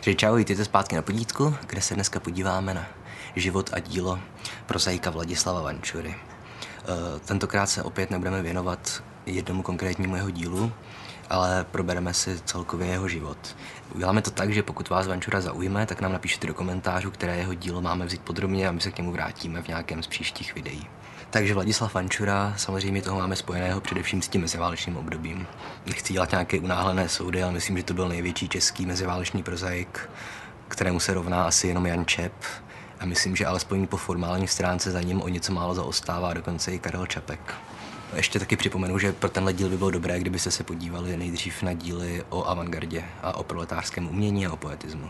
Takže čau, vítejte zpátky na Podítku, kde se dneska podíváme na život a dílo prozaika Vladislava Vančury. Tentokrát se opět nebudeme věnovat jednomu konkrétnímu jeho dílu, ale probereme si celkově jeho život. Uděláme to tak, že pokud vás Vančura zaujme, tak nám napíšete do komentářů, které jeho dílo máme vzít podrobně a my se k němu vrátíme v nějakém z příštích videí. Takže Vladislav Vančura, samozřejmě toho máme spojeného především s tím meziválečným obdobím. Nechci dělat nějaké unáhlené soudy, ale myslím, že to byl největší český meziválečný prozaik, kterému se rovná asi jenom Jan Čep. A myslím, že alespoň po formální stránce za ním o něco málo zaostává dokonce i Karel Čapek. Ještě taky připomenu, že pro tenhle díl by bylo dobré, kdybyste se podívali nejdřív na díly o avantgardě a o proletářském umění a o poetismu.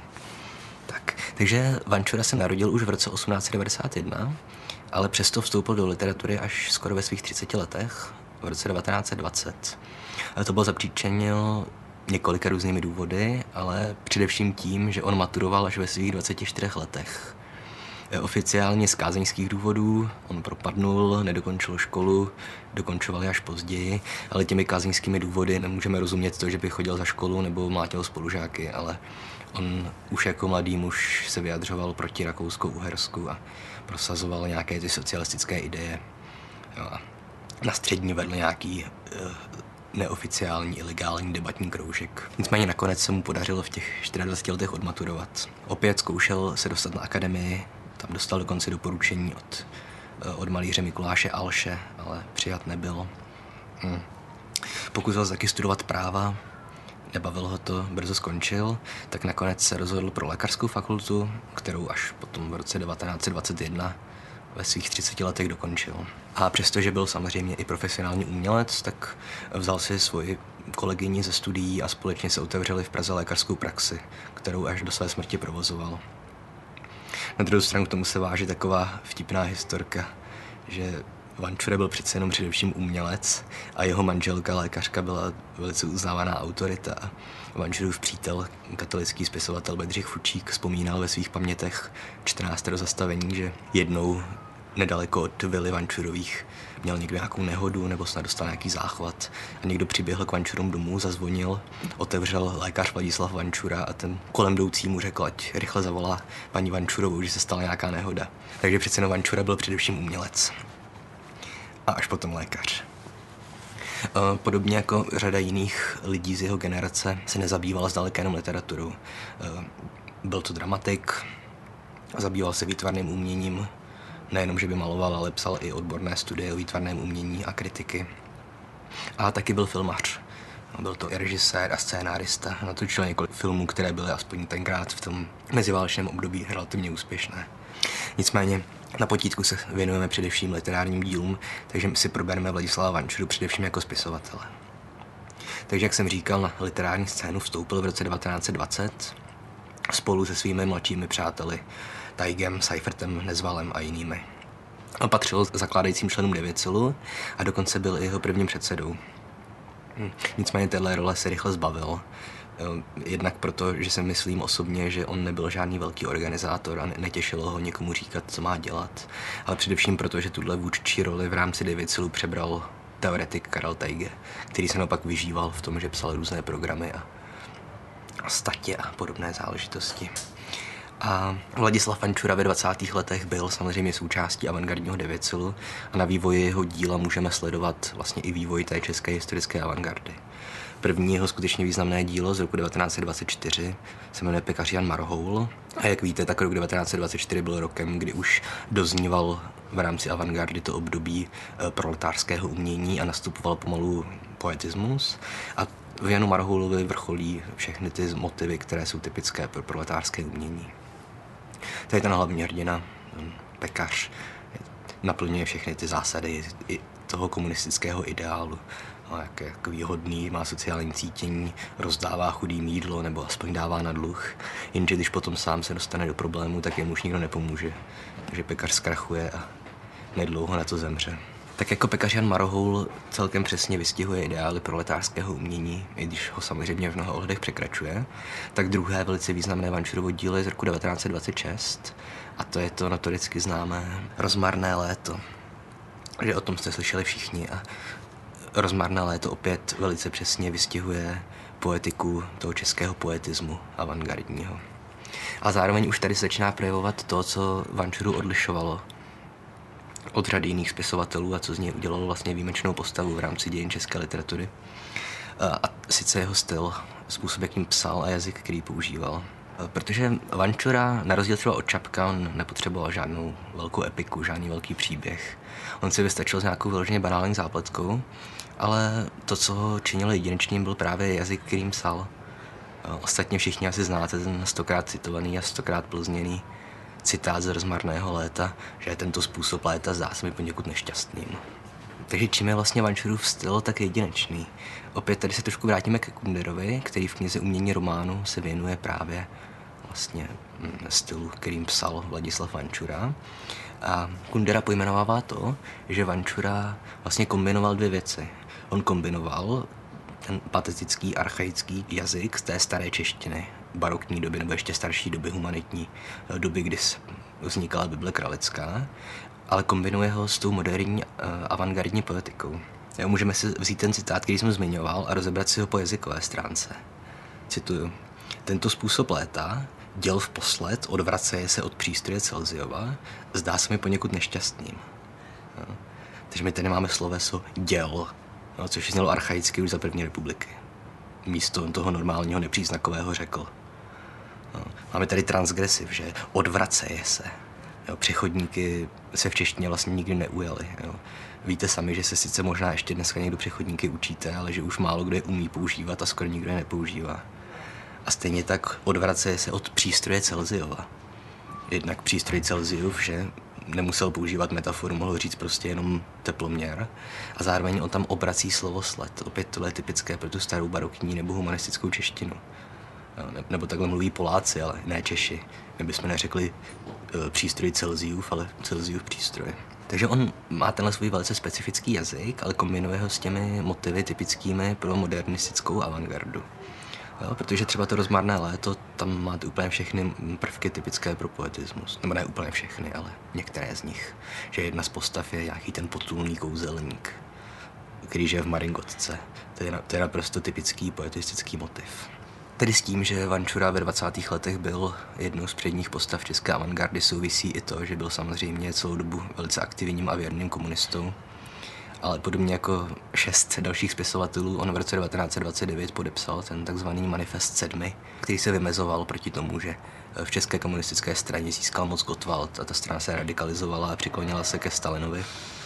Takže Vančura se narodil už v roce 1891, ale přesto vstoupil do literatury až skoro ve svých 30 letech, v roce 1920. A to bylo zapříčinil několika různými důvody, ale především tím, že on maturoval až ve svých 24 letech. Oficiálně z kázeňských důvodů, on propadnul, nedokončil školu, dokončoval až později, ale těmi kázeňskými důvody nemůžeme rozumět to, že by chodil za školu nebo mlátil spolužáky, ale on už jako mladý muž se vyjadřoval proti Rakousku-Uhersku a prosazoval nějaké ty socialistické ideje. A na střední vedl nějaký neoficiální, ilegální debatní kroužek. Nicméně nakonec se mu podařilo v těch 24 letech odmaturovat. Opět zkoušel se dostat na akademii, tam dostal dokonce doporučení od malíře Mikuláše Alše, ale přijat nebyl. Pokusil se taky studovat práva, nebavil ho to, brzo skončil, tak nakonec se rozhodl pro lékařskou fakultu, kterou až potom v roce 1921 ve svých 30 letech dokončil. A přestože byl samozřejmě i profesionální umělec, tak vzal si svoji kolegyni ze studií a společně se otevřeli v Praze lékařskou praxi, kterou až do své smrti provozoval. Na druhou stranu k tomu se váží taková vtipná historka, že Vančura byl přece jenom především umělec a jeho manželka, lékařka, byla velice uznávaná autorita. A Vančurův přítel, katolický spisovatel Bedřich Fučík, vzpomínal ve svých pamětech 14. zastavení, že jednou nedaleko od vily Vančurových měl někdo nějakou nehodu nebo snad dostal nějaký záchvat a někdo přiběhl k Vančurům domů, zazvonil, otevřel lékař Vladislav Vančura a ten kolem jdoucí mu řekl, ať rychle zavolá paní Vančurovou, že se stala nějaká nehoda. Takže přece no Vančura byl především umělec a až potom lékař. Podobně jako řada jiných lidí z jeho generace se nezabýval zdaleka jenom literaturou. Byl to dramatik, zabýval se výtvarným uměním, nejenom, že by maloval, ale psal i odborné studie o výtvarném umění a kritiky. A taky byl filmař. Byl to i režisér a scénárista. Natočil několik filmů, které byly aspoň tenkrát v tom meziválečném období relativně úspěšné. Nicméně na Potítku se věnujeme především literárním dílům, takže my si probereme Vladislava Vančuru především jako spisovatele. Takže, jak jsem říkal, na literární scénu vstoupil v roce 1920 spolu se svými mladšími přáteli Taigem, Seifertem, Nezvalem a jinými. On patřil zakládajícím členům Devětsilu a dokonce byl i jeho prvním předsedou. Nicméně téhle role se rychle zbavil. Jednak proto, že si myslím osobně, že on nebyl žádný velký organizátor a netěšilo ho někomu říkat, co má dělat, ale především proto, že tuhle vůdčí roli v rámci Devětsilu přebral teoretik Karel Teige, který se naopak vyžíval v tom, že psal různé programy a statě a podobné záležitosti. A Vladislav Vančura ve 20. letech byl samozřejmě součástí avantgardního Devětsilu a na vývoji jeho díla můžeme sledovat vlastně i vývoj té české historické avantgardy. První jeho skutečně významné dílo z roku 1924 se jmenuje Pekař Jan Marohoul a jak víte, tak rok 1924 byl rokem, kdy už dozníval v rámci avantgardy to období proletářského umění a nastupoval pomalu poetismus a v Janu Marohoulovi vrcholí všechny ty motivy, které jsou typické pro proletářské umění. To je ten hlavní hrdina, pekař, naplňuje všechny ty zásady i toho komunistického ideálu. Jak výhodný, má sociální cítění, rozdává chudým jídlo nebo aspoň dává na dluh. Jenže když potom sám se dostane do problému, tak jemu už nikdo nepomůže. Takže pekař zkrachuje a nedlouho na to zemře. Tak jako Pekař Jan Marohoul celkem přesně vystihuje ideály proletářského umění, i když ho samozřejmě v mnoha ohledech překračuje, tak druhé velice významné Vančurovo dílo je z roku 1926 a to je to notoricky známé Rozmarné léto. Že o tom jste slyšeli všichni a Rozmarné léto opět velice přesně vystihuje poetiku toho českého poetismu avantgardního. A zároveň už tady se začíná projevovat to, co Vančuru odlišovalo od řady jiných spisovatelů a co z něj udělalo vlastně výjimečnou postavu v rámci dějin české literatury. A sice jeho styl, způsob, jakým psal a jazyk, který používal. Protože Vančura, na rozdíl třeba od Čapka, on nepotřeboval žádnou velkou epiku, žádný velký příběh. On si vystačil s nějakou vyloženě banální zápletkou, ale to, co ho činilo jedinečným, byl právě jazyk, kterým psal. Ostatně všichni asi znáte ten 100krát citovaný a 100krát plzněný citát z Rozmarného léta, že tento způsob léta zdá se mi poněkud nešťastným. Takže čím je vlastně Vančurův styl tak jedinečný? Opět tady se trošku vrátíme ke Kunderovi, který v knize Umění románu se věnuje právě vlastně stylu, kterým psal Vladislav Vančura. A Kundera pojmenovává to, že Vančura vlastně kombinoval dvě věci. On kombinoval ten patetický, archaický jazyk z té staré češtiny, barokní doby nebo ještě starší doby, humanitní doby, kdy vznikala Bible kralická, ale kombinuje ho s tou moderní avantgardní poetikou. Můžeme si vzít ten citát, který jsem zmiňoval, a rozebrat si ho po jazykové stránce. Cituju. Tento způsob léta, děl vposled, odvraceje se od přístroje Celsiova, zdá se mi poněkud nešťastným. Takže my tady máme sloveso děl, což znělo archaicky už za první republiky. Místo toho normálního nepříznakového řekl. Máme tady transgresiv, že odvraceje se. Přechodníky se v češtině vlastně nikdy neujali. Víte sami, že se sice možná ještě dneska někdo přechodníky učíte, ale že už málo kdo je umí používat a skoro nikdo je nepoužívá. A stejně tak odvraceje se od přístroje Celsiova. Jednak přístroj Celsius, že nemusel používat metaforu, mohl říct prostě jenom teploměr. A zároveň on tam obrací slovo sled. Opět tohle je typické pro tu starou barokní nebo humanistickou češtinu. Nebo takhle mluví Poláci, ale ne Češi. My bychom neřekli přístroj Celsius, ale Celsius přístroj. Takže on má tenhle svůj velice specifický jazyk, ale kombinuje ho s těmi motivy typickými pro modernistickou avantgardu. Protože třeba to Rozmarné léto, tam máte úplně všechny prvky typické pro poetismus. Nebo ne úplně všechny, ale některé z nich. Že jedna z postav je nějaký ten potulný kouzelník, který žije v Maringotce. To je naprosto typický poetistický motiv. Tedy s tím, že Vančura ve 20. letech byl jednou z předních postav české avantgardy, souvisí i to, že byl samozřejmě celou dobu velice aktivním a věrným komunistou. Ale podobně jako 6 dalších spisovatelů, on v roce 1929 podepsal ten takzvaný Manifest 7, který se vymezoval proti tomu, že v české komunistické straně získal moc Gottwald a ta strana se radikalizovala a přiklonila se ke Stalinovi.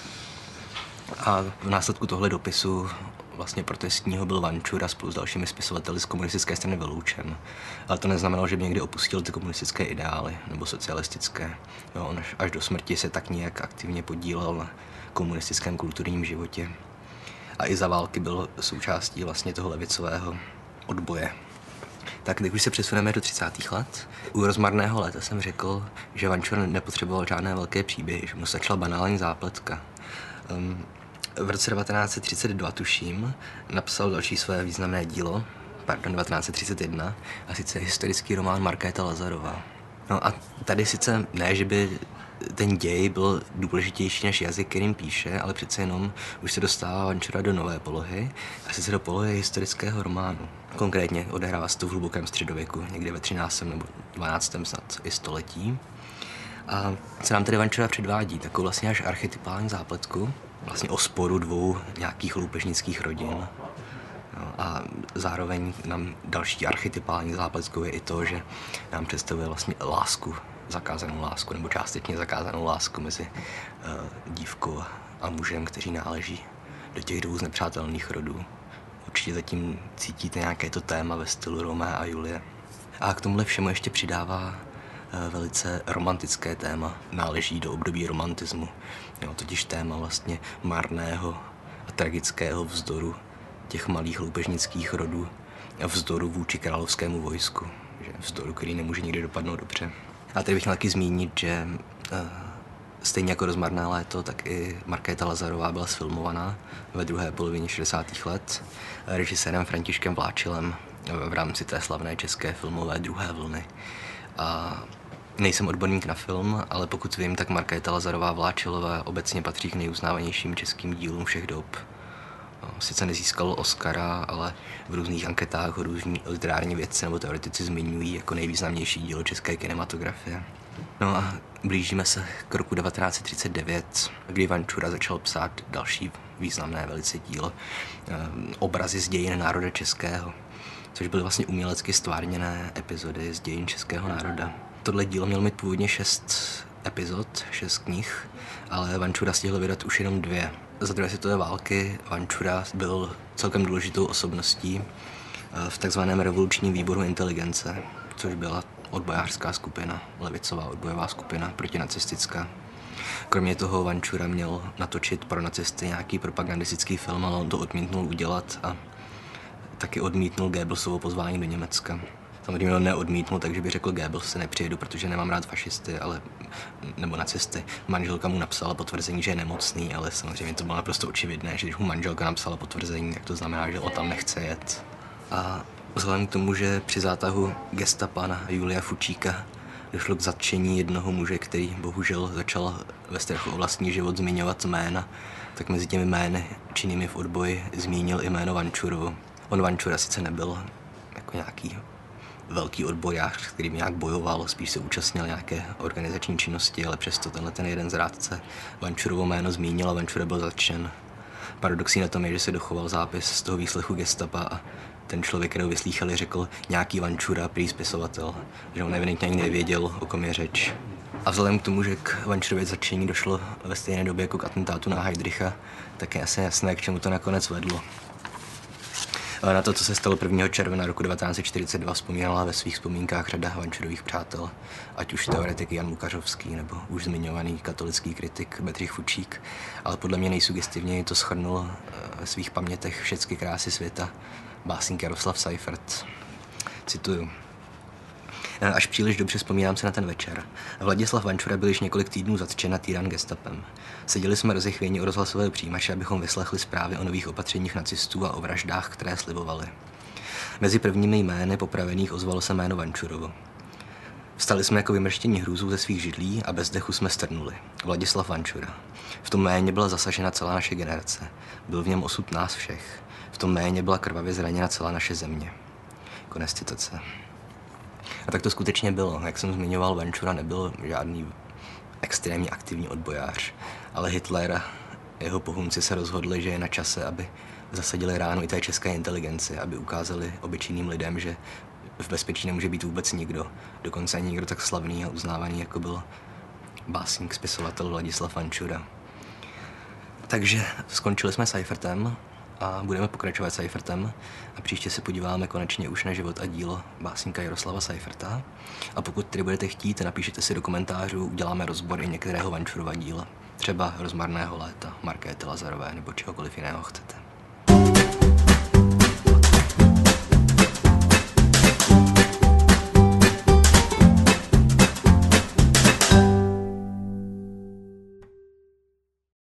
A v následku tohle dopisu vlastně protestního byl Vančura spolu s dalšími spisovateli z komunistické strany vyloučen. Ale to neznamenalo, že by někdy opustil ty komunistické ideály nebo socialistické. On až do smrti se tak nějak aktivně podílel na komunistickém kulturním životě. A i za války byl součástí vlastně toho levicového odboje. Tak když se přesuneme do 30. let, u Rozmarného léta jsem řekl, že Vančura nepotřeboval žádné velké příběhy, že mu stačila banální zápletka. V roce 1932, tuším, napsal další své významné dílo, 1931, a sice historický román Markéta Lazarová. No a tady sice ne, že by ten děj byl důležitější než jazyk, kterým píše, ale přece jenom už se dostává Vančura do nové polohy, a sice do polohy historického románu. Konkrétně odehrává se to v hlubokém středověku, někde ve 13. nebo 12. snad i století. A co nám tedy Vančura předvádí, takovou vlastně až archetypální zápletku, vlastně o sporu dvou nějakých loupežnických rodin. A zároveň nám další archetypální zápletkou je i to, že nám představuje vlastně lásku, zakázanou lásku, nebo částečně zakázanou lásku mezi dívkou a mužem, kteří náleží do těch dvou znepřátelných rodů. Určitě zatím cítíte nějaké to téma ve stylu Romea a Julie. A k tomuhle všemu ještě přidává velice romantické téma, náleží do období romantismu. Totiž téma vlastně marného a tragického vzdoru těch malých loupežnických rodů a vzdoru vůči královskému vojsku. Že vzdoru, který nemůže nikdy dopadnout dobře. A tady bych měl taky zmínit, že stejně jako Rozmarné léto, tak i Markéta Lazarová byla sfilmovaná ve druhé polovině 60. let režisérem Františkem Vláčilem v rámci té slavné české filmové druhé vlny. A nejsem odborník na film, ale pokud vím, tak Markéta Lazarová Vláčilová obecně patří k nejuznávanějším českým dílům všech dob. Sice nezískalo Oscara, ale v různých anketách různí literární vědci nebo teoretici zmiňují jako nejvýznamnější dílo české kinematografie. No a blížíme se k roku 1939, kdy Vančura začal psát další významné velice dílo, Obrazy z dějin národa českého, což byly vlastně umělecky stvárněné epizody z dějin českého národa. Tohle dílo mělo mít původně 6 epizod, 6 knih, ale Vančura stihl vydat už jenom 2. Za druhé světové války Vančura byl celkem důležitou osobností v takzvaném revolučním výboru inteligence, což byla odbojářská skupina, levicová odbojová skupina protinacistická. Kromě toho Vančura měl natočit pro nacisty nějaký propagandistický film, ale on to odmítnul udělat a taky odmítnul Goebbelsovo pozvání do Německa. Samozřejmě ho neodmítnul, takže by řekl Goebbels, se nepřijedu, protože nemám rád fašisty, nebo nacisty. Manželka mu napsala potvrzení, že je nemocný, ale samozřejmě to bylo naprosto očividné, že když mu manželka napsala potvrzení, tak to znamená, že on tam nechce jet. A vzhledem k tomu, že při zátahu gestapa na Julia Fučíka došlo k zatčení jednoho muže, který bohužel začal ve strachu o vlastní život zmiňovat jména, tak mezi těmi jmény činnými v odboji zmínil i jméno Vančurovo. On Vančura sice nebyl jako nějaký velký odbojář, který nějak bojoval, spíš se účastnil nějaké organizační činnosti, ale přesto ten jeden zrádce Vančurovo jméno zmínil a Vančura byl zatčen. Paradoxní na tom je, že se dochoval zápis z toho výslechu gestapa a ten člověk, kterého vyslýchali, řekl nějaký Vančura, prý spisovatel, že on evidentně ani nevěděl, o kom je řeč. A vzhledem k tomu, že k Vančurově zatčení došlo ve stejné době jako k atentátu na Heydricha, tak je asi jasné, k čemu to nakonec vedlo. Na to, co se stalo 1. června roku 1942, vzpomínala ve svých vzpomínkách řada Vančurových přátel, ať už teoretik Jan Lukařovský nebo už zmiňovaný katolický kritik Bedřich Fučík, ale podle mě nejsugestivněji to shrnul ve svých pamětech Všecky krásy světa básník Jaroslav Seifert. Cituju. Až příliš dobře vzpomínám se na ten večer. Vladislav Vančura byl již několik týdnů zatčen a týran gestapem. Seděli jsme rozechvěni u rozhlasového přijímače, abychom vyslechli zprávy o nových opatřeních nacistů a o vraždách, které slibovali. Mezi prvními jmény popravených ozvalo se jméno Vančurovo. Vstali jsme jako vymrštění hrůzů ze svých židlí a bez dechu jsme strnuli. Vladislav Vančura. V tom jméně byla zasažena celá naše generace. Byl v něm osud nás všech. V tom jméně byla krvavě zraněna celá naše země. Konec citace. A tak to skutečně bylo. Jak jsem zmiňoval, Vančura nebyl žádný extrémně aktivní odbojář, ale Hitler a jeho pohůnci se rozhodli, že je na čase, aby zasadili ránu i té české inteligenci, aby ukázali obyčejným lidem, že v bezpečí nemůže být vůbec nikdo, dokonce ani nikdo tak slavný a uznávaný, jako byl básník, spisovatel Vladislav Vančura. Takže skončili jsme Seifertem a budeme pokračovat Seifertem a příště se podíváme konečně už na život a dílo básníka Jaroslava Seiferta. A pokud tedy budete chtít, napíšete si do komentářů, uděláme rozbor i některého Vančurova díla. Třeba Rozmarného léta, Markéty Lazarové nebo čehokoliv jiného chcete.